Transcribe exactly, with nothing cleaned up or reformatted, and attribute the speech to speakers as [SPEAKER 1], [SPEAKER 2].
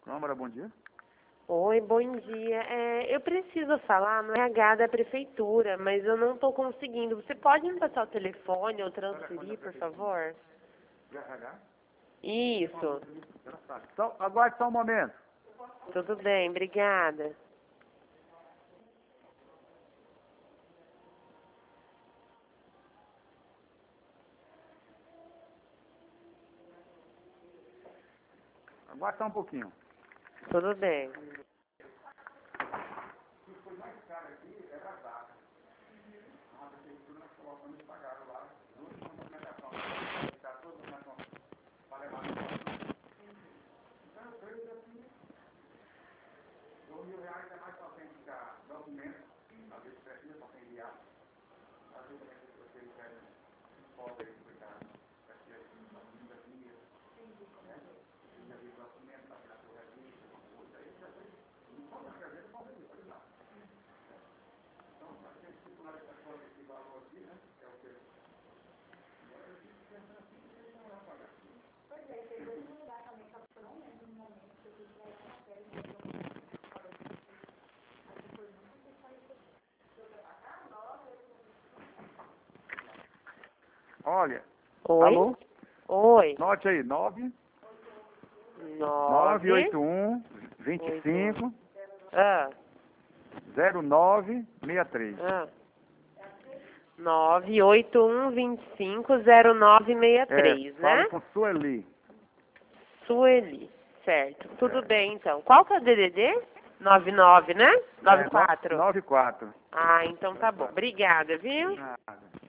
[SPEAKER 1] Câmara, bom dia.
[SPEAKER 2] Oi, bom dia. É, eu preciso falar no R H da prefeitura, mas eu não estou conseguindo. Você pode me passar o telefone ou transferir, por favor?
[SPEAKER 1] Do R H?
[SPEAKER 2] Isso.
[SPEAKER 1] Só, aguarde só um momento.
[SPEAKER 2] Tudo bem, obrigada.
[SPEAKER 1] Aguarde só um pouquinho.
[SPEAKER 2] Tudo bem.
[SPEAKER 1] Olha.
[SPEAKER 2] Oi?
[SPEAKER 1] Alô?
[SPEAKER 2] Oi.
[SPEAKER 1] Note aí, nove
[SPEAKER 2] Nove.
[SPEAKER 1] oito um, vinte e cinco,
[SPEAKER 2] Ah,
[SPEAKER 1] zero nove seis três.
[SPEAKER 2] ah. nove oito um, vinte e cinco, zero nove seis três,
[SPEAKER 1] É, falo
[SPEAKER 2] né?
[SPEAKER 1] com Sueli.
[SPEAKER 2] Sueli. Certo. Tudo bem, então. Qual que é o D D D? nove nove, né?
[SPEAKER 1] É,
[SPEAKER 2] nove quatro.
[SPEAKER 1] nove quatro.
[SPEAKER 2] Ah, então tá bom. Obrigada, viu?
[SPEAKER 1] Nada.